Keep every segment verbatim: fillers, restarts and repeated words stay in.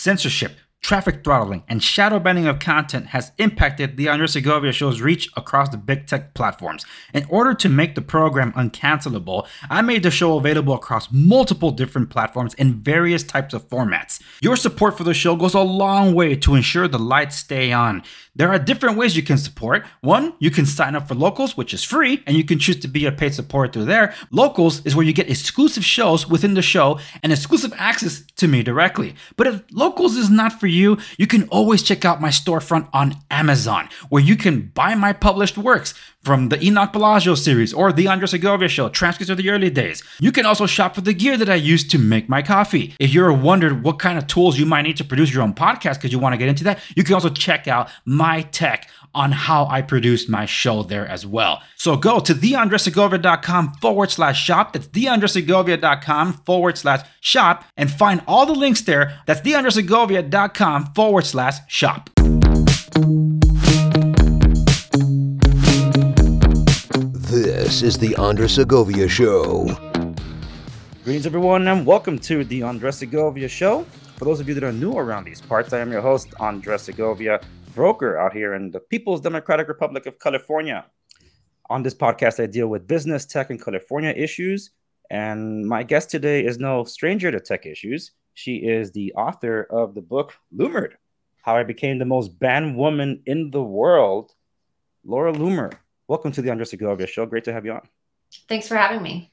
censorship, traffic throttling, and shadow banning of content has impacted the Andres Segovia Show's reach across the big tech platforms. In order to make the program uncancelable, I made the show available across multiple different platforms in various types of formats. Your support for the show goes a long way to ensure the lights stay on. There are different ways you can support. One, you can sign up for Locals, which is free, and you can choose to be a paid supporter through there. Locals is where you get exclusive shows within the show and exclusive access to me directly. But if Locals is not for you, you can always check out my storefront on Amazon, where you can buy my published works from the Enoch Bellagio series or the Andres Segovia Show, transcripts of the early days. You can also shop for the gear that I use to make my coffee. If you're wondered what kind of tools you might need to produce your own podcast because you want to get into that, you can also check out my tech on how I produce my show there as well. So go to theandresegovia.com forward slash shop. That's theandresegovia.com forward slash shop and find all the links there. That's theandresegovia.com forward slash shop. This is the Andres Segovia Show. Greetings, everyone, and welcome to the Andres Segovia Show. For those of you that are new around these parts, I am your host, Andres Segovia, broker out here in the People's Democratic Republic of California. On this podcast, I deal with business, tech, and California issues. And my guest today is no stranger to tech issues. She is the author of the book, Loomered, How I Became the Most Banned Woman in the World, Laura Loomer. Welcome to the Andres Segovia Show. Great to have you on. Thanks for having me.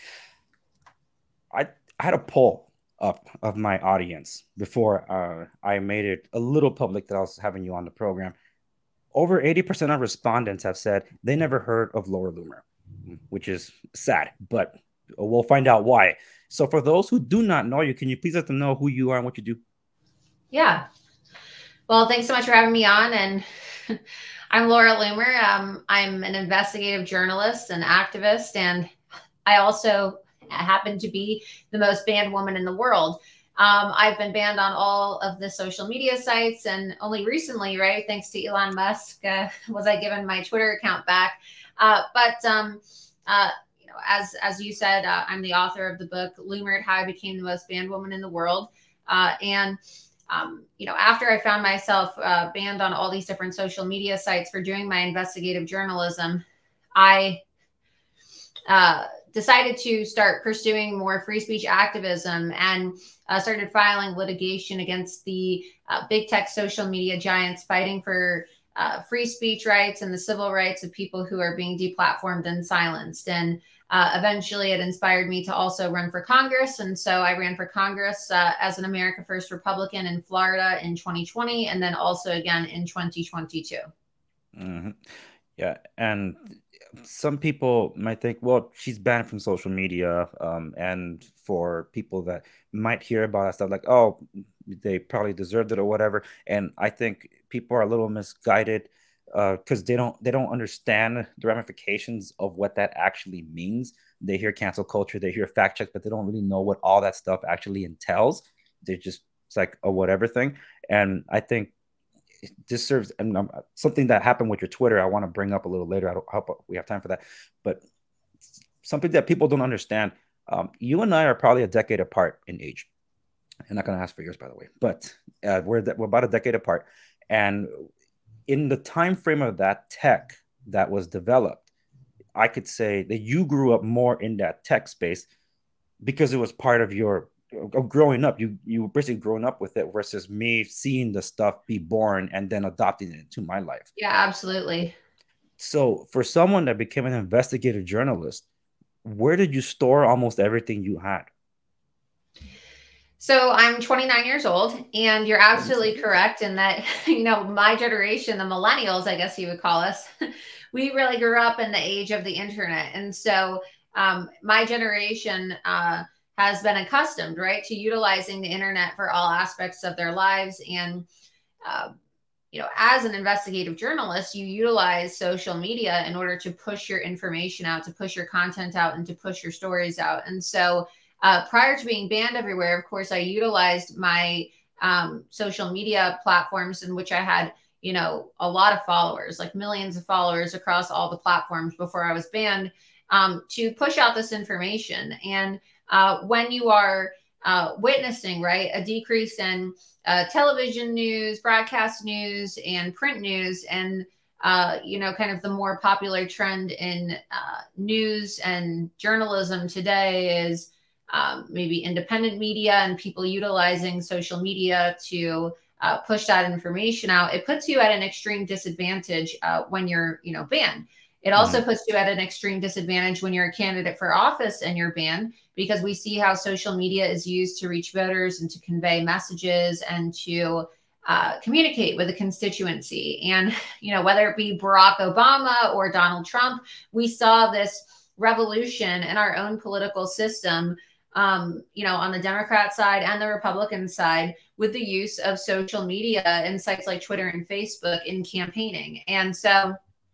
I, I had a poll up of my audience before uh, I made it a little public that I was having you on the program. Over eighty percent of respondents have said they never heard of Laura Loomer, which is sad, but we'll find out why. So for those who do not know you, can you please let them know who you are and what you do? Yeah. Well, thanks so much for having me on. And I'm Laura Loomer. Um, I'm an investigative journalist and activist, and I also happen to be the most banned woman in the world. Um, I've been banned on all of the social media sites, and only recently, right, thanks to Elon Musk, uh, was I given my Twitter account back. Uh, but um, uh, you know, as as you said, uh, I'm the author of the book Loomered, How I Became the Most Banned Woman in the World, uh, and Um, you know, after I found myself uh, banned on all these different social media sites for doing my investigative journalism, I uh, decided to start pursuing more free speech activism and uh, started filing litigation against the uh, big tech social media giants fighting for uh, free speech rights and the civil rights of people who are being deplatformed and silenced. And Uh, eventually, it inspired me to also run for Congress. And so I ran for Congress uh, as an America First Republican in Florida in twenty twenty, and then also again in twenty twenty-two. Mm-hmm. Yeah. And some people might think, well, she's banned from social media. Um, and for people that might hear about that stuff, like, oh, they probably deserved it or whatever. And I think people are a little misguided because uh, they don't they don't understand the ramifications of what that actually means. They hear cancel culture, they hear fact check, but they don't really know what all that stuff actually entails. They just it's like a whatever thing. And I think this serves and um, something that happened with your Twitter. I want to bring up a little later. I don't hope we have time for that, but something that people don't understand. Um, you and I are probably a decade apart in age. I'm not going to ask for yours, by the way, but uh, we're we're about a decade apart, and in the time frame of that tech that was developed, I could say that you grew up more in that tech space because it was part of your of growing up. You you were basically growing up with it versus me seeing the stuff be born and then adopting it into my life. Yeah, absolutely. So for someone that became an investigative journalist, where did you store almost everything you had? So I'm twenty-nine years old, and you're absolutely correct in that, you know, my generation, the millennials, I guess you would call us, we really grew up in the age of the internet. And so um, my generation uh, has been accustomed, right, to utilizing the internet for all aspects of their lives. And, uh, you know, as an investigative journalist, you utilize social media in order to push your information out, to push your content out, and to push your stories out. And so Uh, prior to being banned everywhere, of course, I utilized my um, social media platforms in which I had, you know, a lot of followers, like millions of followers across all the platforms before I was banned, um, to push out this information. And uh, when you are uh, witnessing, right, a decrease in uh, television news, broadcast news, and print news. And, uh, you know, kind of the more popular trend in uh, news and journalism today is um, maybe independent media and people utilizing social media to uh, push that information out. It puts you at an extreme disadvantage uh, when you're, you know, banned. It also Mm-hmm. puts you at an extreme disadvantage when you're a candidate for office and you're banned, because we see how social media is used to reach voters and to convey messages and to uh, communicate with the constituency. And, you know, whether it be Barack Obama or Donald Trump, we saw this revolution in our own political system, um, you know, on the Democrat side and the Republican side, with the use of social media and sites like Twitter and Facebook in campaigning. And so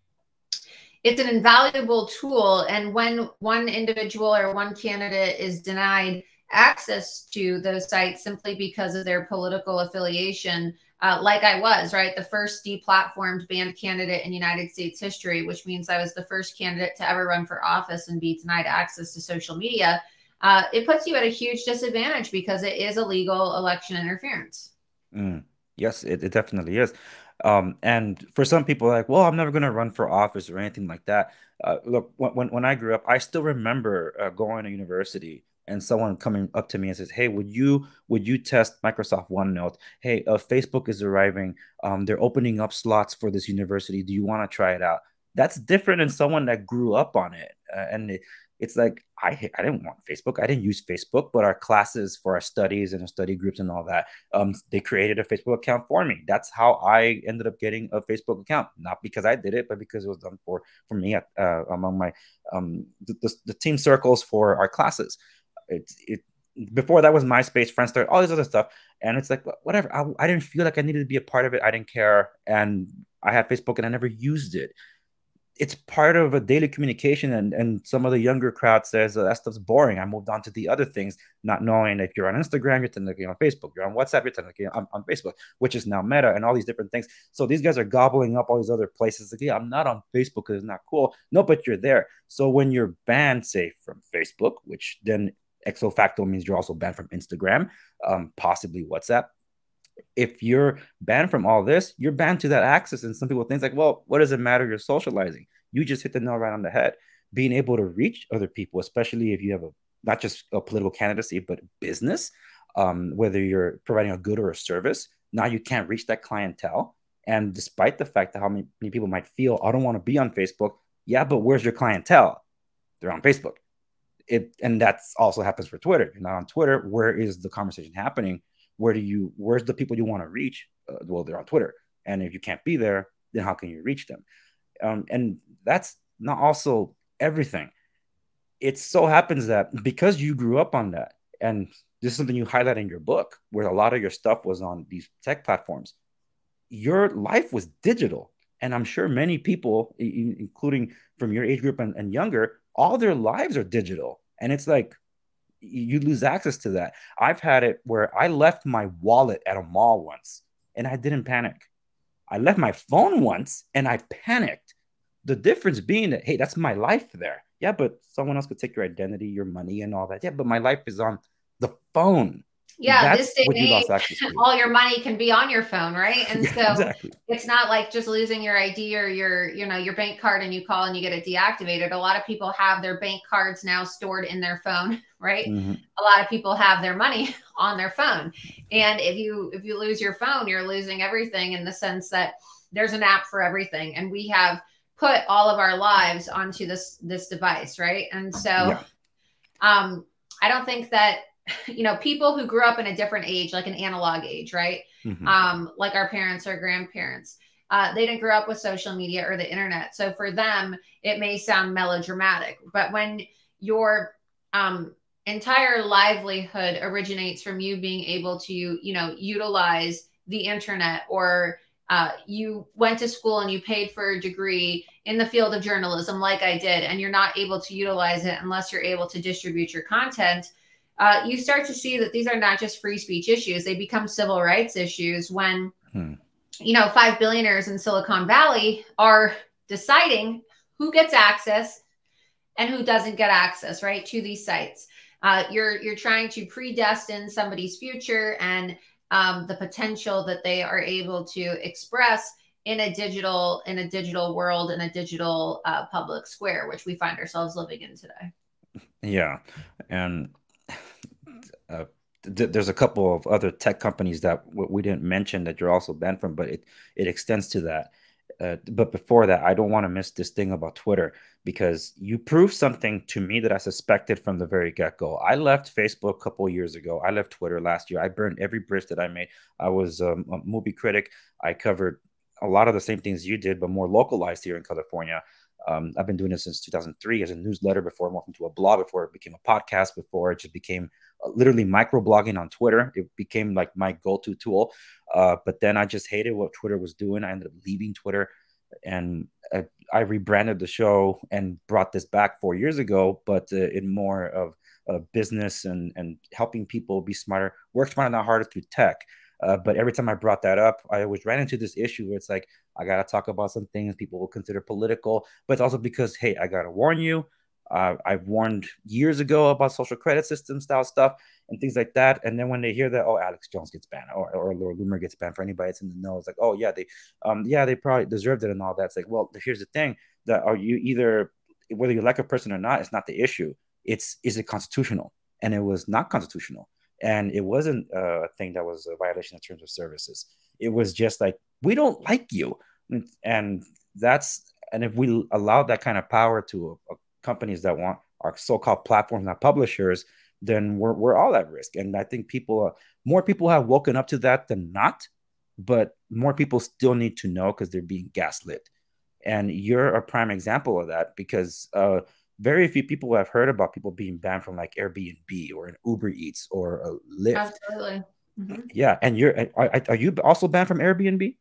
it's an invaluable tool. And when one individual or one candidate is denied access to those sites simply because of their political affiliation, uh, like I was, right, the first deplatformed banned candidate in United States history, which means I was the first candidate to ever run for office and be denied access to social media, uh, it puts you at a huge disadvantage because it is illegal election interference. Mm. Yes, it, it definitely is. Um, and for some people, like, well, I'm never going to run for office or anything like that. Uh, look, when, when when I grew up, I still remember uh, going to university and someone coming up to me and says, "Hey, would you would you test Microsoft OneNote? Hey, uh, Facebook is arriving. Um, they're opening up slots for this university. Do you want to try it out?" That's different than someone that grew up on it, uh, and it, it's like I I didn't want Facebook. I didn't use Facebook, but our classes for our studies and our study groups and all that, um, they created a Facebook account for me. That's how I ended up getting a Facebook account, not because I did it, but because it was done for for me at, uh, among my um, the, the, the team circles for our classes. It, it before that was MySpace, Friendster, all this other stuff, and it's like whatever. I, I didn't feel like I needed to be a part of it. I didn't care, and I had Facebook, and I never used it. It's part of a daily communication, and and some of the younger crowd says oh, that stuff's boring. I moved on to the other things, not knowing if you're on Instagram, you're technically on Facebook, you're on WhatsApp, you're technically on, on Facebook, which is now Meta and all these different things. So these guys are gobbling up all these other places. Like, yeah, I'm not on Facebook because it's not cool. No, but you're there. So when you're banned, say from Facebook, which then ex facto means you're also banned from Instagram, um, possibly WhatsApp. If you're banned from all this, you're banned to that access. And some people think like, well, what does it matter? You're socializing. You just hit the nail right on the head. Being able to reach other people, especially if you have a not just a political candidacy, but business, um, whether you're providing a good or a service, now you can't reach that clientele. And despite the fact that how many, many people might feel, I don't want to be on Facebook. Yeah, but where's your clientele? They're on Facebook. It and that's also happens for Twitter. You're not on Twitter. Where is the conversation happening? Where do you where's the people you want to reach? Uh, well, they're on Twitter, and if you can't be there, then how can you reach them? Um, and that's not also everything. It so happens that because you grew up on that, and this is something you highlight in your book, where a lot of your stuff was on these tech platforms, your life was digital. And I'm sure many people, including from your age group and, and younger, all their lives are digital. And it's like you lose access to that. I've had it where I left my wallet at a mall once and I didn't panic. I left my phone once and I panicked. The difference being that, hey, that's my life there. Yeah, but someone else could take your identity, your money, and all that. Yeah, but my life is on the phone. Yeah, this That's day what and you age, lost access to. all your money can be on your phone, right? And Yeah, so exactly. it's not like just losing your I D or your, you know, your bank card and you call and you get it deactivated. A lot of people have their bank cards now stored in their phone, right? Mm-hmm. A lot of people have their money on their phone. And if you if you lose your phone, you're losing everything, in the sense that there's an app for everything. And we have put all of our lives onto this this device, right? And so Yeah. um I don't think that, you know, people who grew up in a different age, like an analog age, right? Mm-hmm. Um, like our parents or grandparents, uh, they didn't grow up with social media or the internet. So for them, it may sound melodramatic, but when your um, entire livelihood originates from you being able to, you know, utilize the internet, or uh, you went to school and you paid for a degree in the field of journalism, like I did, and you're not able to utilize it unless you're able to distribute your content, uh, you start to see that these are not just free speech issues. They become civil rights issues when, Hmm. you know, five billionaires in Silicon Valley are deciding who gets access and who doesn't get access, right, to these sites. Uh, you're you're trying to predestine somebody's future, and um, the potential that they are able to express in a digital in a digital world, in a digital uh, public square, which we find ourselves living in today. Yeah, and uh, th- there's a couple of other tech companies that w- we didn't mention that you're also banned from, but it it extends to that. Uh, but before that, I don't want to miss this thing about Twitter because you proved something to me that I suspected from the very get-go. I left Facebook a couple of years ago. I left Twitter last year. I burned every bridge that I made. I was um, a movie critic. I covered a lot of the same things you did, but more localized here in California. Um, I've been doing this since two thousand three as a newsletter before it went into a blog, before it became a podcast, before it just became uh, literally microblogging on Twitter. It became like my go-to tool. Uh, but then I just hated what Twitter was doing. I ended up leaving Twitter, and I, I rebranded the show and brought this back four years ago, but uh, in more of uh, business and and helping people be smarter, work smarter, not harder through tech. Uh, but every time I brought that up, I always ran into this issue where it's like, I got to talk about some things people will consider political, but it's also because, hey, I got to warn you. Uh, I've warned years ago about social credit system style stuff and things like that. And then when they hear that, oh, Alex Jones gets banned, or, or Laura Loomer gets banned, for anybody that's in the know, it's like, oh, yeah, they, um, yeah, they probably deserved it and all that. It's like, well, here's the thing: that are you either, whether you like a person or not, it's not the issue. It's, is it constitutional? And it was not constitutional. And it wasn't a thing that was a violation of terms of services. It was just like, we don't like you. And that's, and if we allow that kind of power to a, a companies that want our so-called platforms, not publishers, then we're, we're all at risk. And I think people, uh, more people have woken up to that than not, but more people still need to know because they're being gaslit. And you're a prime example of that because uh, very few people have heard about people being banned from like Airbnb or an Uber Eats or a Lyft. Absolutely. Mm-hmm. Yeah, and you're are, are you also banned from Airbnb?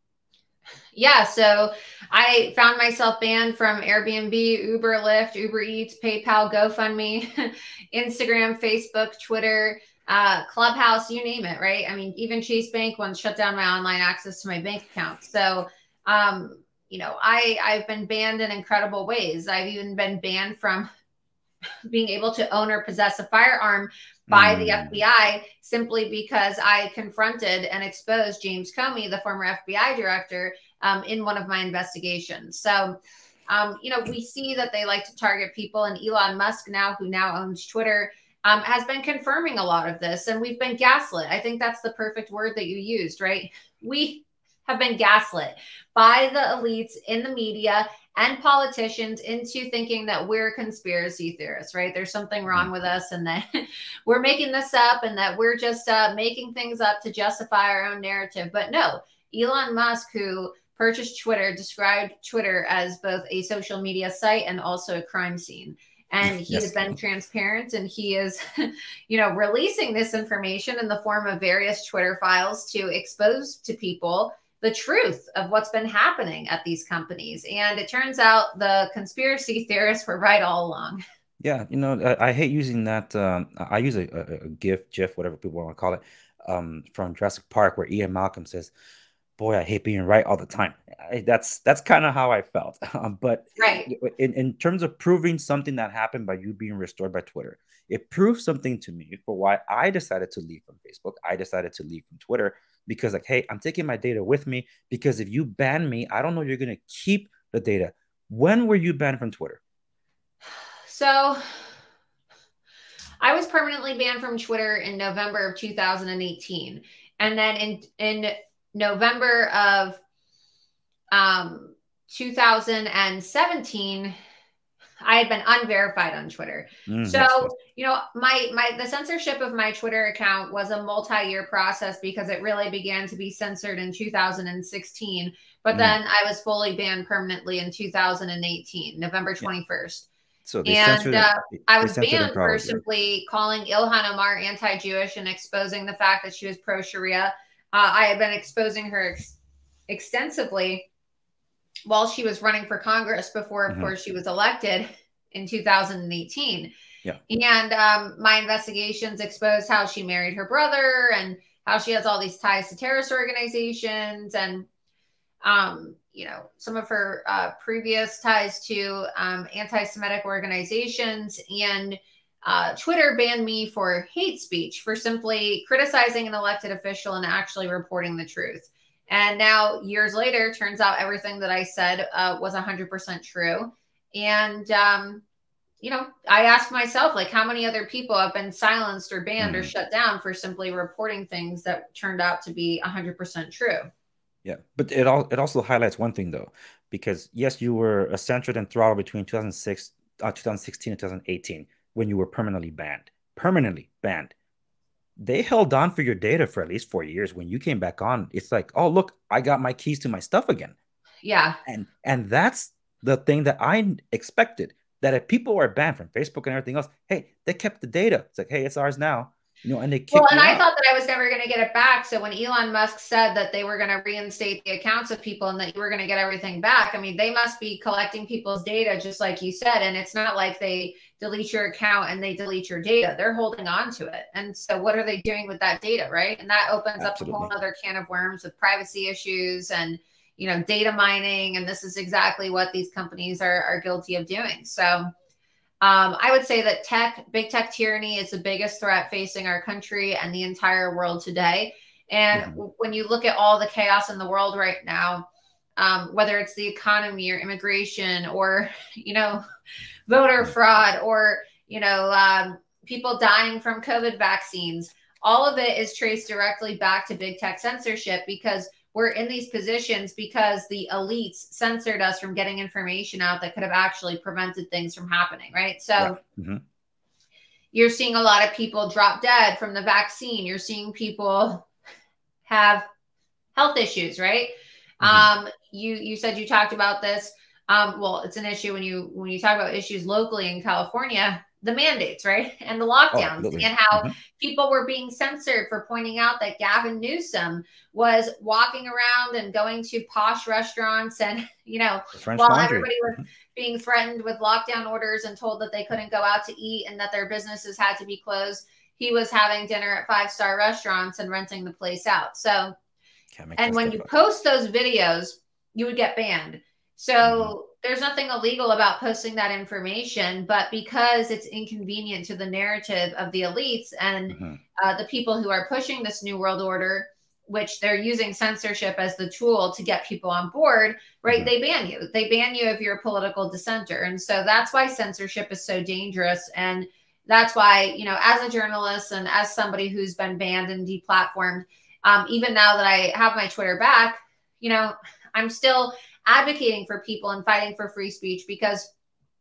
Yeah, so I found myself banned from Airbnb, Uber, Lyft, Uber Eats, PayPal, GoFundMe, Instagram, Facebook, Twitter, uh, Clubhouse, you name it, right? I mean, even Chase Bank once shut down my online access to my bank account. So, um, you know, I I've been banned in incredible ways. I've even been banned from being able to own or possess a firearm by the Mm. F B I simply because I confronted and exposed James Comey, the former F B I director, um, in one of my investigations. So, um, you know, we see that they like to target people, and Elon Musk now, who now owns Twitter, um, has been confirming a lot of this, and we've been gaslit. I think that's the perfect word that you used, right? We have been gaslit by the elites in the media and politicians into thinking that we're conspiracy theorists, right? There's something wrong with us and that we're making this up and that we're just uh, making things up to justify our own narrative. But no, Elon Musk, who purchased Twitter, described Twitter as both a social media site and also a crime scene. And he Yes. has been transparent, and he is, you know, releasing this information in the form of various Twitter files to expose to people the truth of what's been happening at these companies. And it turns out the conspiracy theorists were right all along. Yeah, you know, I, I hate using that. Um, I I use a, a, a GIF, GIF, whatever people want to call it, um, from Jurassic Park, where Ian Malcolm says, "Boy, I hate being right all the time." I, that's that's kind of how I felt. Um, but Right. in in terms of proving something that happened by you being restored by Twitter, it proved something to me for why I decided to leave from Facebook. I decided to leave from Twitter because, like, hey, I'm taking my data with me. Because if you ban me, I don't know you're gonna keep the data. When were you banned from Twitter? So I was permanently banned from Twitter in November of two thousand eighteen. And then in in November of um, two thousand seventeen, I had been unverified on Twitter. Mm, So, yes, yes. you know, my my the censorship of my Twitter account was a multi-year process because it really began to be censored in two thousand sixteen, but Mm, then I was fully banned permanently in two thousand eighteen, November yeah. twenty-first. So they And censored him. uh, I They was censored him banned for all for of you. simply calling Ilhan Omar anti-Jewish and exposing the fact that she was pro-Sharia. Uh, I had been exposing her ex- extensively while she was running for Congress before, of Hmm. course, she was elected in two thousand eighteen. Yeah. And um, my investigations exposed how she married her brother and how she has all these ties to terrorist organizations and, um, you know, some of her uh, previous ties to um, anti Semitic organizations. And uh, Twitter banned me for hate speech, for simply criticizing an elected official and actually reporting the truth. And now, years later, turns out everything that I said uh, was one hundred percent true. And, um, you know, I ask myself, like, how many other people have been silenced or banned or Mhm. shut down for simply reporting things that turned out to be one hundred percent true? Yeah, but it all it also highlights one thing though, because yes, you were censored and throttled between two thousand six, uh, two thousand sixteen and two thousand eighteen when you were permanently banned. Permanently banned. They held on for your data for at least four years. When you came back on, it's like, oh look, I got my keys to my stuff again. Yeah. And and that's the thing that I expected. That if people were banned from Facebook and everything else, hey, they kept the data. It's like, hey, it's ours now, you know, and they Well, kick and you I out. thought that I was never going to get it back. So when Elon Musk said that they were going to reinstate the accounts of people and that you were going to get everything back, I mean, they must be collecting people's data, just like you said. And it's not like they delete your account and they delete your data. They're holding on to it. And so what are they doing with that data, right? And that opens up a whole Absolutely. other can of worms with privacy issues and, you know, data mining. And this is exactly what these companies are, are guilty of doing. So um, I would say that tech, big tech tyranny is the biggest threat facing our country and the entire world today. And Mhm. when you look at all the chaos in the world right now, um, whether it's the economy or immigration or, you know, voter Mhm. fraud or, you know, um, people dying from COVID vaccines, all of it is traced directly back to big tech censorship because we're in these positions because the elites censored us from getting information out that could have actually prevented things from happening, right? Yeah. So Mhm. you're seeing a lot of people drop dead from the vaccine. You're seeing people have health issues, right? Mhm. Um, you you said you talked about this. Um, well, it's an issue when you when you talk about issues locally in California, the mandates, right, and the Oh, lockdowns, absolutely. and how Mhm. people were being censored for pointing out that Gavin Newsom was walking around and going to posh restaurants, and you know, The French while Laundry. everybody was Mhm. being threatened with lockdown orders and told that they couldn't go out to eat and that their businesses had to be closed, he was having dinner at five star restaurants and renting the place out. So Can't make and that when stuff you up. post those videos, you would get banned. Mhm. So there's nothing illegal about posting that information, but because it's inconvenient to the narrative of the elites and Mhm. uh, the people who are pushing this new world order, which they're using censorship as the tool to get people on board, right? Mhm. They ban you. They ban you if you're a political dissenter. And so that's why censorship is so dangerous. And that's why, you know, as a journalist and as somebody who's been banned and deplatformed, um, even now that I have my Twitter back, you know, I'm still advocating for people and fighting for free speech because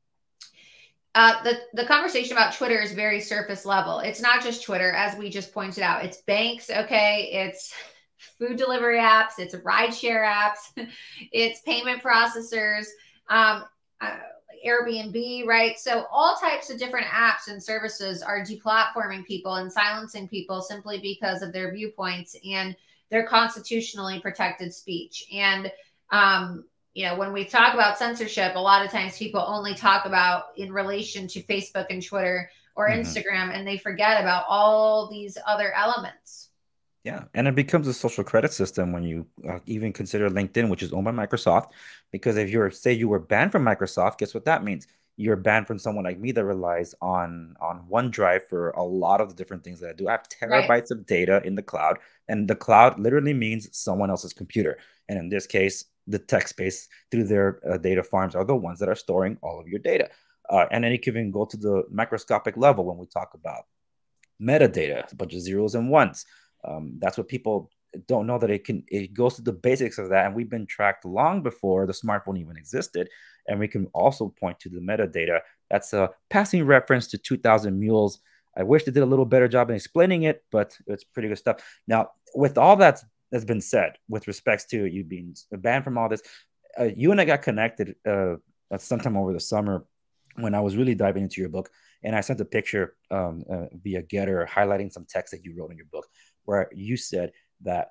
uh, the the conversation about Twitter is very surface level. It's not just Twitter, as we just pointed out. It's banks, okay. It's food delivery apps. It's rideshare apps. It's payment processors. Um, uh, Airbnb, right? So all types of different apps and services are deplatforming people and silencing people simply because of their viewpoints and their constitutionally protected speech. And um, you know, when we talk about censorship, a lot of times people only talk about in relation to Facebook and Twitter or Mhm. Instagram, and they forget about all these other elements. Yeah, and it becomes a social credit system when you uh, even consider LinkedIn, which is owned by Microsoft. Because if you're, say, you were banned from Microsoft, guess what that means? You're banned from someone like me that relies on on OneDrive for a lot of the different things that I do. I have Right. terabytes of data in the cloud, and the cloud literally means someone else's computer. And in this case, the tech space through their uh, data farms are the ones that are storing all of your data. Uh, and then you can even go to the microscopic level when we talk about metadata, a bunch of zeros and ones. Um, that's what people don't know, that it can, it goes to the basics of that. And we've been tracked long before the smartphone even existed. And we can also point to the metadata. That's a passing reference to two thousand Mules. I wish they did a little better job in explaining it, but it's pretty good stuff. Now, with all that that's been said with respects to you being banned from all this, uh, you and I got connected uh, sometime over the summer when I was really diving into your book, and I sent a picture um, uh, via Getter highlighting some text that you wrote in your book, where you said that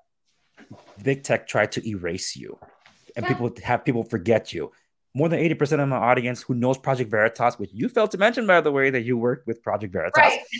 big tech tried to erase you, and Yeah. people have people forget you. More than eighty percent of my audience who knows Project Veritas, which you failed to mention, by the way, that you worked with Project Veritas, Right.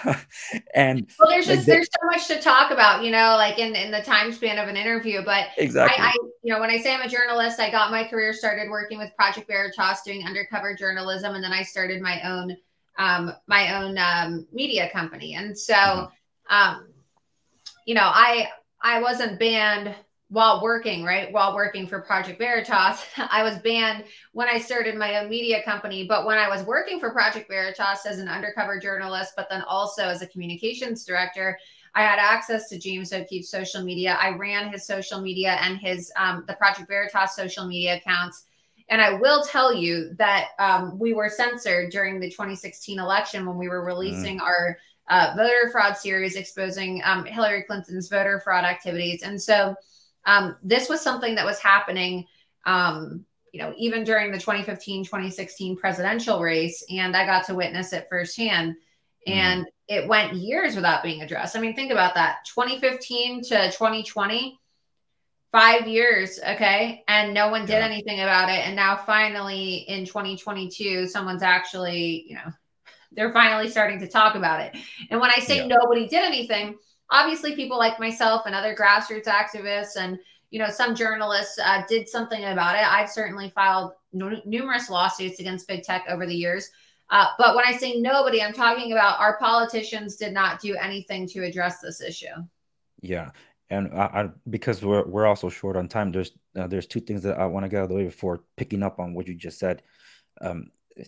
and Well, there's like just they, there's so much to talk about, you know, like in in the time span of an interview. But I, I, exactly. you know, when I say I'm a journalist, I got my career started working with Project Veritas doing undercover journalism, and then I started my own um, my own um, media company. And Mm-hmm. so, um, you know, I I wasn't banned while working, right? While working for Project Veritas. I was banned when I started my own media company. But when I was working for Project Veritas as an undercover journalist, but then also as a communications director, I had access to James O'Keefe's social media. I ran his social media and his um, the Project Veritas social media accounts. And I will tell you that um, we were censored during the twenty sixteen election when we were Mm. releasing our uh, voter fraud series exposing um, Hillary Clinton's voter fraud activities. And so um, this was something that was happening, um, you know, even during the twenty fifteen, twenty sixteen presidential race. And I got to witness it firsthand. Mm. And it went years without being addressed. I mean, think about that. twenty fifteen to twenty twenty, five years, okay? And no one did Yeah. anything about it. And now finally in twenty twenty-two, someone's actually, you know, they're finally starting to talk about it. And when I say Yeah. nobody did anything, obviously people like myself and other grassroots activists and you know some journalists uh, did something about it. I've certainly filed n- numerous lawsuits against big tech over the years. Uh, but when I say nobody, I'm talking about our politicians did not do anything to address this issue. Yeah. And I, I because we're we're also short on time. There's uh, there's two things that I want to get out of the way before picking up on what you just said. Um,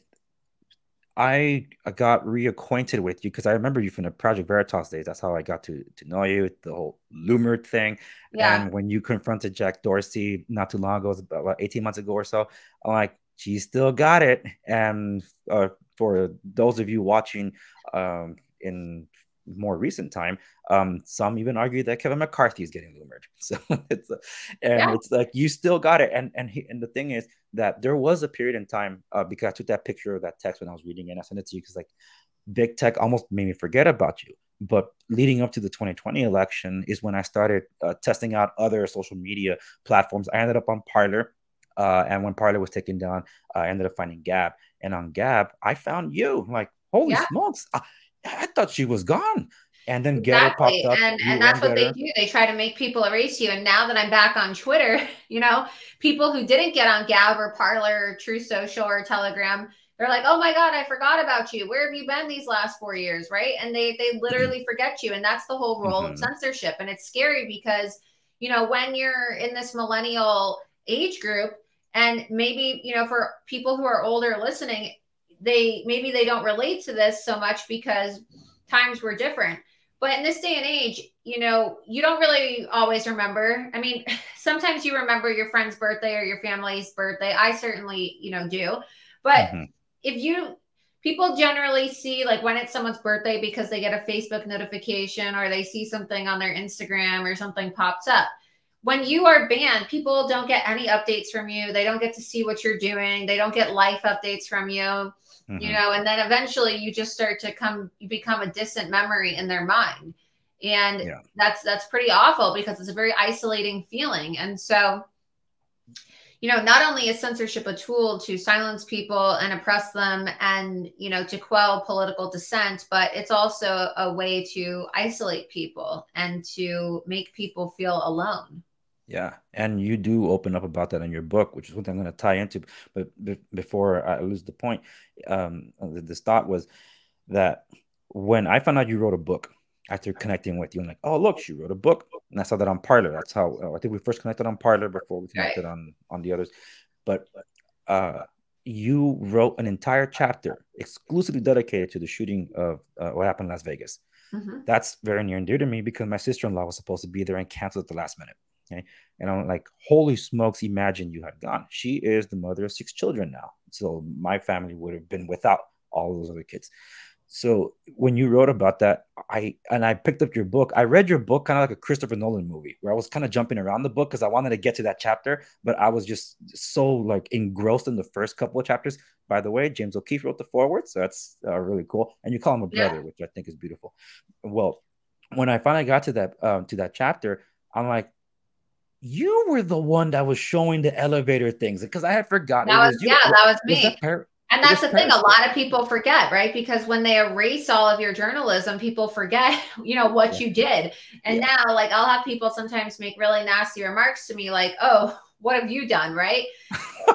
I got reacquainted with you because I remember you from the Project Veritas days. That's how I got to to know you, the whole Loomer thing. Yeah. And when you confronted Jack Dorsey not too long ago, it was about what, eighteen months ago or so, I'm like, she still got it. And uh, for those of you watching um, in more recent time, um, some even argue that Kevin McCarthy is getting loomered. So it's and Yeah. it's like you still got it. And and he, and the thing is that there was a period in time uh, because I took that picture of that text when I was reading it and I sent it to you because like big tech almost made me forget about you. But leading up to the twenty twenty election is when I started uh, testing out other social media platforms. I ended up on Parler. Uh, and when Parler was taken down, I ended up finding Gab. And on Gab, I found you. I'm like, holy Yeah. smokes. I, I thought she was gone. And then Getter popped Exactly. up. And You and were that's on what they Getter. do. They try to make people erase you. And now that I'm back on Twitter, you know, people who didn't get on Gab or Parler or True Social or Telegram, they're like, "Oh my God, I forgot about you. Where have you been these last four years?" Right? And they they literally forget you. And that's the whole role of Mm-hmm. censorship. And it's scary because, you know, when you're in this millennial age group, and maybe, you know, for people who are older listening, they maybe they don't relate to this so much because times were different, but in this day and age, you know, you don't really always remember. I mean, sometimes you remember your friend's birthday or your family's birthday. I certainly, you know, do. But Mm-hmm. if you, people generally see like when it's someone's birthday because they get a Facebook notification or they see something on their Instagram or something pops up. When you are banned, people don't get any updates from you. They don't get to see what you're doing. They don't get life updates from you, you Mm-hmm. know, and then eventually you just start to come, you become a distant memory in their mind. And Yeah. that's, that's pretty awful because it's a very isolating feeling. And so, you know, not only is censorship a tool to silence people and oppress them and, you know, to quell political dissent, but it's also a way to isolate people and to make people feel alone. Yeah, and you do open up about that in your book, which is what I'm going to tie into. But be before I lose the point, um, the, this thought was that when I found out you wrote a book after connecting with you, I'm like, oh, look, she wrote a book, and I saw that on Parler. That's how uh, I think we first connected on Parler before we Right. connected on on the others. But uh, you wrote an entire chapter exclusively dedicated to the shooting of uh, what happened in Las Vegas. Mm-hmm. That's very near and dear to me because my sister-in-law was supposed to be there and canceled at the last minute. Okay. And I'm like, holy smokes, imagine you had gone. She is the mother of six children now. So my family would have been without all those other kids. So when you wrote about that, I and I picked up your book. I read your book kind of like a Christopher Nolan movie, where I was kind of jumping around the book because I wanted to get to that chapter, but I was just so like engrossed in the first couple of chapters. By the way, James O'Keefe wrote the foreword, so that's uh, really cool. And you call him a Yeah. brother, which I think is beautiful. Well, when I finally got to that um, to that chapter, I'm like, you were the one that was showing the elevator things because I had forgotten it That was, was you. yeah, What that was was me. that? Par- And it that's was the thing, a Periscope. lot of people forget, right? Because when they erase all of your journalism, people forget, you know, what Yeah, you did. And yeah, now, like, I'll have people sometimes make really nasty remarks to me, like, oh, what have you done, right?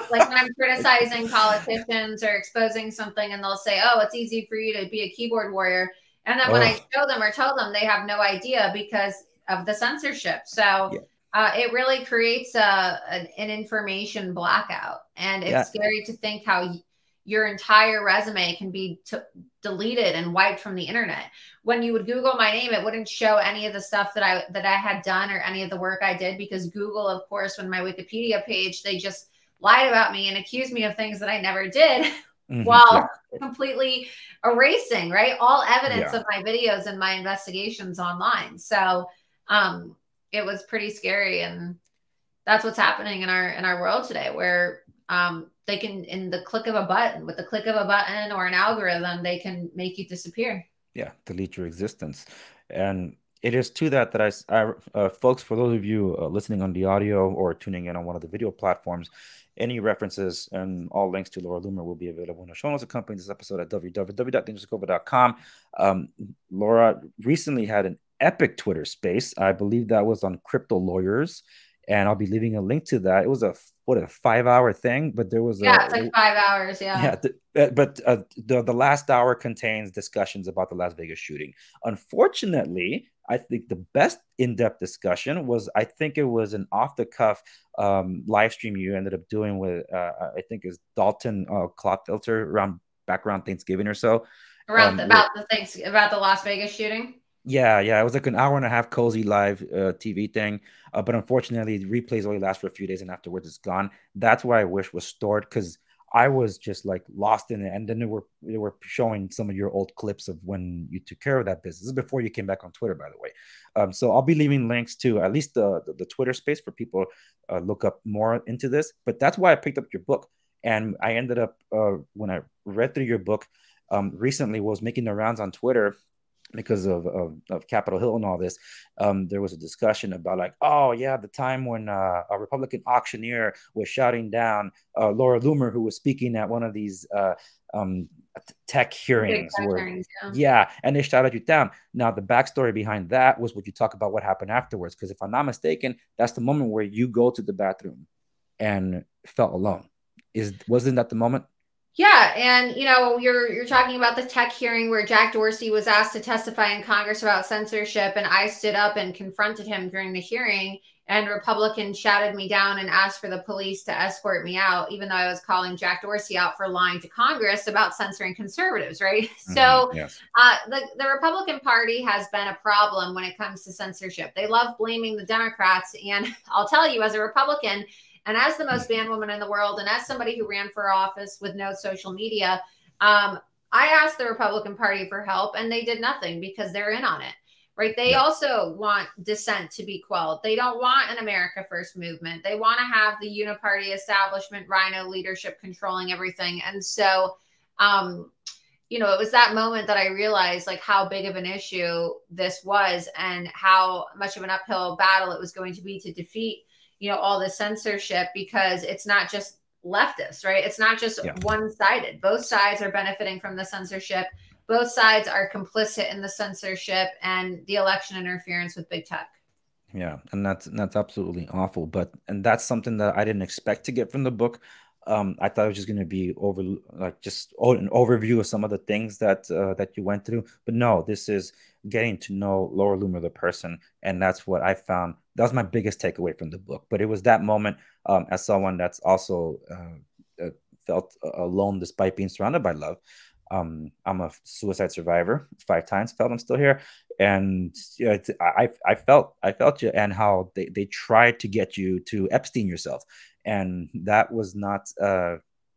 like when I'm criticizing politicians or exposing something, and they'll say, "Oh, it's easy for you to be a keyboard warrior," and then when I Oh, show them or tell them, they have no idea because of the censorship. So yeah, uh, it really creates a an, an information blackout, and it's yeah. scary to think how y- your entire resume can be t- deleted and wiped from the internet. When you would Google my name, it wouldn't show any of the stuff that I that I had done or any of the work I did, because Google, of course, when my Wikipedia page, they just lied about me and accused me of things that I never did Hmm. Yeah, while completely erasing, right, all evidence yeah. of my videos and my investigations online. So um, it was pretty scary, and that's what's happening in our in our world today, where um, they can, in the click of a button, with the click of a button or an algorithm, they can make you disappear. Yeah, delete your existence. And it is to that that I, s- I- uh, folks, for those of you uh, listening on the audio or tuning in on one of the video platforms, any references and all links to Laura Loomer will be available in the show notes accompanying this episode at w w w dot dangerous cobra dot com. Um, Laura recently had an epic Twitter space. I believe that was on Crypto Lawyers, and I'll be leaving a link to that. It was a what a five hour thing, but there was Yeah, a it's like five hours. Yeah. yeah, th- uh, but uh, the the last hour contains discussions about the Las Vegas shooting. Unfortunately, I think the best in-depth discussion was, I think it was an off-the-cuff um, live stream you ended up doing with uh, I think is Dalton uh, Clotfilter around back around Thanksgiving or so. Around Um, the, where about the things about the Las Vegas shooting. yeah, yeah, it was like an hour and a half cozy live uh, T V thing. Uh, but unfortunately, the replays only last for a few days, and afterwards it's gone. That's why I wish was stored, because I was just like lost in it. And then they were they were showing some of your old clips of when you took care of that business. This is before you came back on Twitter, by the way. Um, so I'll be leaving links to at least the the, the Twitter space for people uh, look up more into this. But that's why I picked up your book, and I ended up uh, when I read through your book um, recently, was making the rounds on Twitter because of, of, of Capitol Hill and all this. Um, there was a discussion about like, oh yeah, the time when uh, a Republican auctioneer was shouting down uh, Laura Loomer, who was speaking at one of these uh, um, tech Big hearings tech where, hearings, yeah. yeah, and they shouted you down. Now the backstory behind that was what you talk about what happened afterwards, because if I'm not mistaken, that's the moment where you go to the bathroom and felt alone. Is wasn't that the moment? Yeah, and you know, you're you're talking about the tech hearing where Jack Dorsey was asked to testify in Congress about censorship, and I stood up and confronted him during the hearing, and Republicans shouted me down and asked for the police to escort me out, even though I was calling Jack Dorsey out for lying to Congress about censoring conservatives, right? Mm-hmm. So Yes. uh, the, the Republican Party has been a problem when it comes to censorship. They love blaming the Democrats, and I'll tell you, as a Republican, and as the most banned woman in the world, and as somebody who ran for office with no social media, um, I asked the Republican Party for help, and they did nothing because they're in on it, right? They Yeah. also want dissent to be quelled. They don't want an America First movement. They want to have the uniparty establishment, rhino leadership controlling everything. And so, um, you know, it was that moment that I realized like how big of an issue this was and how much of an uphill battle it was going to be to defeat, you know, all the censorship, because it's not just leftists, right? It's not just Yeah. one sided. Both sides are benefiting from the censorship. Both sides are complicit in the censorship and the election interference with big tech. Yeah, and that's that's absolutely awful. But and that's something that I didn't expect to get from the book. Um, I thought it was just going to be over like just o- an overview of some of the things that uh, that you went through. But no, this is getting to know Laura Loomer, the person, and that's what I found. That was my biggest takeaway from the book. But it was that moment um, as someone that's also uh, uh, felt alone despite being surrounded by love. Um, I'm a suicide survivor five times. Felt I'm still here, and yeah, it's, I I felt I felt you, and how they they tried to get you to Epstein yourself, and that was not uh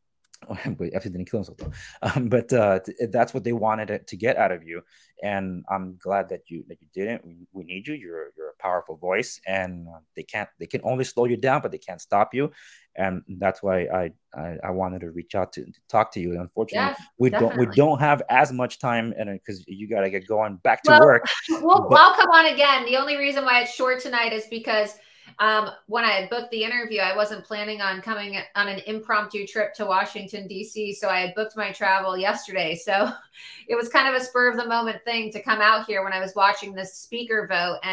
wait, Epstein didn't kill himself though. Um, but uh, that's what they wanted it to get out of you, and I'm glad that you that you didn't. We, we need you. You're you're a powerful voice, and uh, they can't they can only slow you down, but they can't stop you, and that's why I I, I wanted to reach out to, to talk to you. Unfortunately, Yes, we don't we definitely. don't have as much time, and because you got to get going back to Well, work, well, but I'll come on again. The only reason why it's short tonight is because um, when I had booked the interview, I wasn't planning on coming on an impromptu trip to Washington, D C. So I had booked my travel yesterday. So it was kind of a spur of the moment thing to come out here when I was watching this speaker vote. And,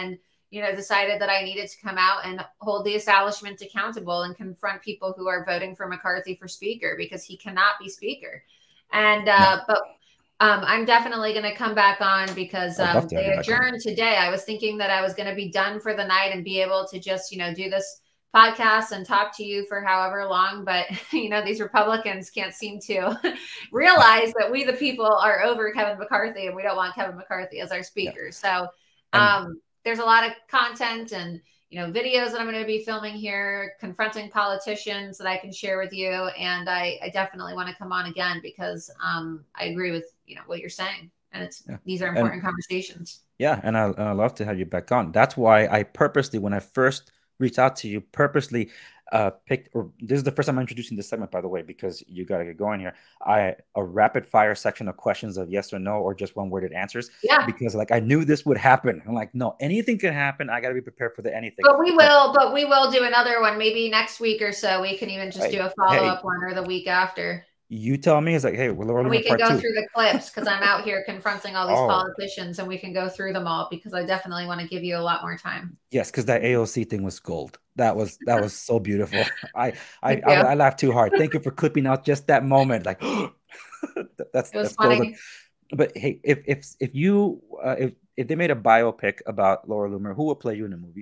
you know, decided that I needed to come out and hold the establishment accountable and confront people who are voting for McCarthy for speaker, because he cannot be speaker. And, Yeah. uh, but um, I'm definitely going to come back on because I'd love um, to have they you back on. adjourned today. I was thinking that I was going to be done for the night and be able to just, you know, do this podcast and talk to you for however long. But, you know, these Republicans can't seem to realize that we, the people, are over Kevin McCarthy, and we don't want Kevin McCarthy as our speaker. Yeah. So And um, there's a lot of content and, you know, videos that I'm going to be filming here, confronting politicians that I can share with you. And I, I definitely want to come on again because um, I agree with, you know, what you're saying. And it's, yeah. these are And important conversations. yeah, and I and I love to have you back on. That's why I purposely, when I first reached out to you, purposely uh picked. Or this is the first time I'm introducing this segment, by the way, because you got to get going here. I a rapid fire section of questions of yes or no or just one worded answers, Yeah. because like I knew this would happen. I'm like, no, anything can happen. I got to be prepared for the anything. But we Uh, will, but we will do another one maybe next week or so. We can even just do hey, a follow hey, up one or the week after. you tell me. It's like, hey, we're Laura And we Loomer can part go two. through the clips because I'm out here confronting all these Oh, politicians, and we can go through them all because I definitely want to give you a lot more time. yes, because that A O C thing was gold. That was that was so beautiful. I I Thank I, you. I laughed too hard. Thank you for clipping out just that moment. Like that's It was that's golden. funny. But hey, if if if you uh, if if they made a biopic about Laura Loomer, who would play you in the movie?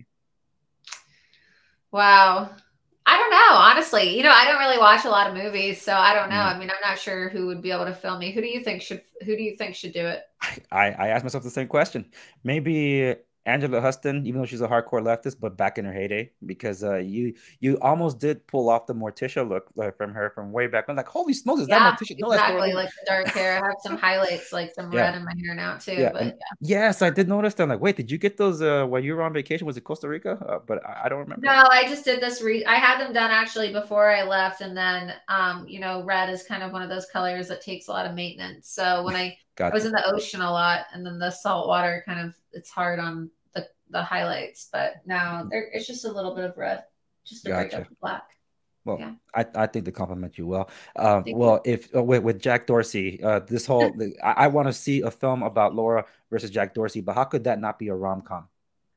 Wow. I don't know, honestly. You know, I don't really watch a lot of movies, so I don't know. Mm. I mean, I'm not sure who would be able to film me. Who do you think should who do you think should do it? I I asked myself the same question. Maybe Angela Huston, even though she's a hardcore leftist, but back in her heyday, because uh, you you almost did pull off the Morticia look uh, from her from way back. I'm like, holy smokes, is that Yeah, Morticia? No, that's Laura exactly. Loomer. Like the dark hair. I have some highlights, like some red Yeah. in my hair now too. Yeah, But and yes, I did notice that. I'm like, wait, did you get those uh, while you were on vacation? Was it Costa Rica? Uh, but I, I don't no, remember. I just did this re I had them done actually before I left. And then um, you know, red is kind of one of those colors that takes a lot of maintenance. So when I I was Gotcha. in the ocean a lot, and then the salt water kind of it's hard on the the highlights. But now there it's just a little bit of red, just to break up Gotcha. the black. Well, Yeah. I, I think they compliment you well. Um, Thank you. well, if uh, with, with Jack Dorsey, uh, this whole the, I, I want to see a film about Laura versus Jack Dorsey, but how could that not be a rom com?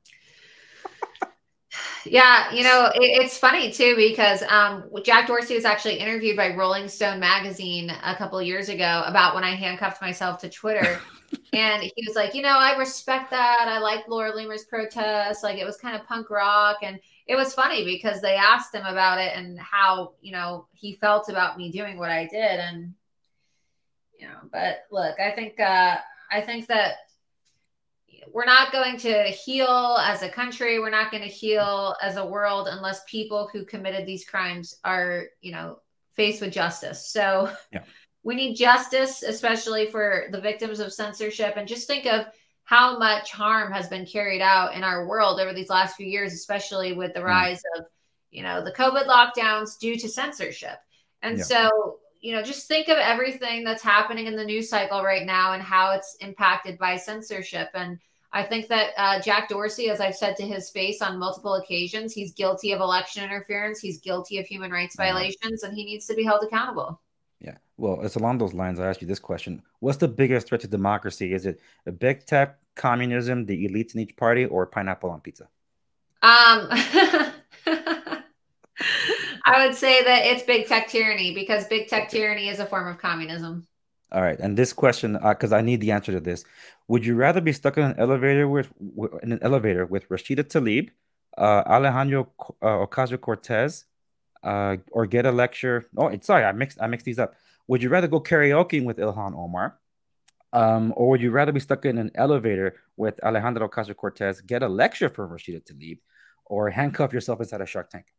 Yeah, you know, it, it's funny too because um, Jack Dorsey was actually interviewed by Rolling Stone magazine a couple of years ago about when I handcuffed myself to Twitter. And he was like, you know, I respect that. I like Laura Loomer's protest. Like it was kind of punk rock. And it was funny because they asked him about it and how, you know, he felt about me doing what I did. And, you know, but look, I think, uh, I think that we're not going to heal as a country. We're not going to heal as a world unless people who committed these crimes are, you know, faced with justice. So Yeah. we need justice, especially for the victims of censorship. And just think of how much harm has been carried out in our world over these last few years, especially with the Mm. rise of, you know, the COVID lockdowns due to censorship. And Yeah. so, you know, just think of everything that's happening in the news cycle right now and how it's impacted by censorship. And I think that uh, Jack Dorsey, as I've said to his face on multiple occasions, he's guilty of election interference. He's guilty of human rights I know. violations, and he needs to be held accountable. Yeah. Well, it's along those lines. I asked you this question: what's the biggest threat to democracy? Is it a big tech, communism, the elites in each party, or pineapple on pizza? Um, I would say that it's big tech tyranny because big tech Okay. tyranny is a form of communism. All right, and this question, because I need the answer to this: would you rather be stuck in an elevator with w- in an elevator with Rashida Tlaib, uh, Alejandro Co- uh, Ocasio-Cortez, uh, or get a lecture? Oh, it's sorry, I mixed I mixed these up. Would you rather go karaoke with Ilhan Omar, um, or would you rather be stuck in an elevator with Alejandro Ocasio-Cortez, get a lecture from Rashida Tlaib, or handcuff yourself inside a Shark Tank?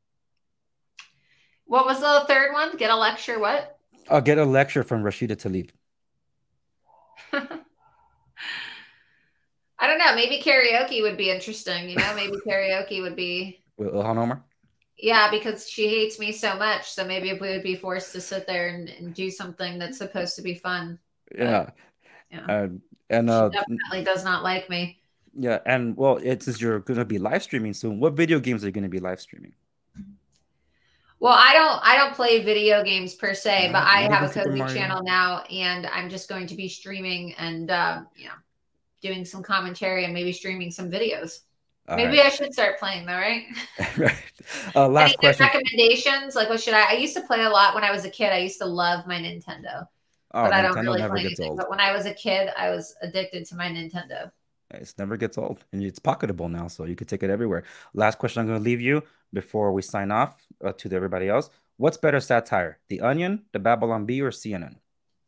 What was the third one? Get a lecture? What? Uh, get a lecture from Rashida Tlaib. I don't know. Maybe karaoke would be interesting. You know, maybe karaoke would be, With Ilhan Omar? yeah, because she hates me so much. So maybe if we would be forced to sit there and, and do something that's supposed to be fun. But, Yeah. you know, Uh, and she uh, definitely does not like me. yeah, and well, it's since you're gonna be live streaming soon. What video games are you gonna be live streaming? Well, I don't I don't play video games per se, but Not I not have even a Super cozy Mario. channel now, and I'm just going to be streaming and um, you know, doing some commentary and maybe streaming some videos. All Maybe right. I should start playing though, right? Right. Uh, Any last good question. recommendations? Like, what should I? I used to play a lot when I was a kid. I used to love my Nintendo, Oh, but I don't Nintendo really never play gets anything. old. But when I was a kid, I was addicted to my Nintendo. It never gets old, and it's pocketable now, so you could take it everywhere. Last question I'm going to leave you before we sign off uh, to everybody else. What's better satire, The Onion, The Babylon Bee, or C N N?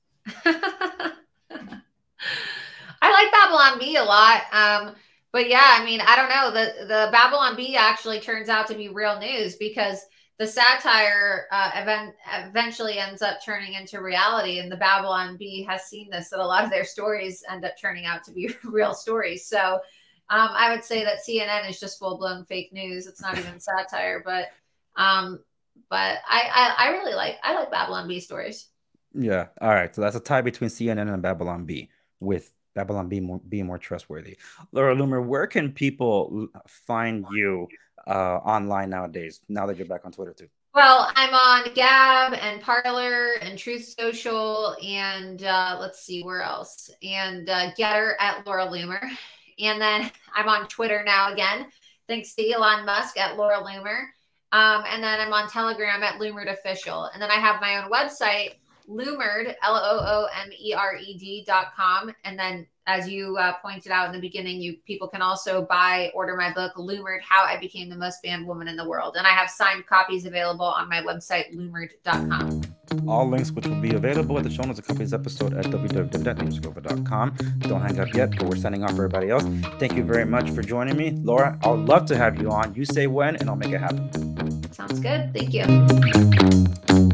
I like Babylon Bee a lot. Um, but yeah, I mean, I don't know. The the Babylon Bee actually turns out to be real news because the satire uh, event eventually ends up turning into reality, and the Babylon Bee has seen this that a lot of their stories end up turning out to be real stories. So um, I would say that C N N is just full blown fake news. It's not even satire, but um, but I, I I really like I like Babylon Bee stories. Yeah. All right. So that's a tie between C N N and Babylon Bee, with Babylon Bee more, being more trustworthy. Laura Loomer, where can people l- find you uh, online nowadays? Now that you're back on Twitter too. Well, I'm on Gab and Parler and Truth Social and uh, let's see where else and uh, Getter at Laura Loomer, and then I'm on Twitter now again, thanks to Elon Musk at Laura Loomer, um, and then I'm on Telegram at Loomered Official, and then I have my own website, Loomered L O O M E R E D dot com, and then as you uh, pointed out in the beginning, you people can also buy, order my book, Loomered, How I Became the Most Banned Woman in the World. And I have signed copies available on my website, loomered dot com. All links which will be available at the show notes of company's episode at w w w dot newscover dot com. Don't hang up yet, but we're signing off for everybody else. Thank you very much for joining me. Laura, I'd love to have you on. You say when, and I'll make it happen. Sounds good. Thank you.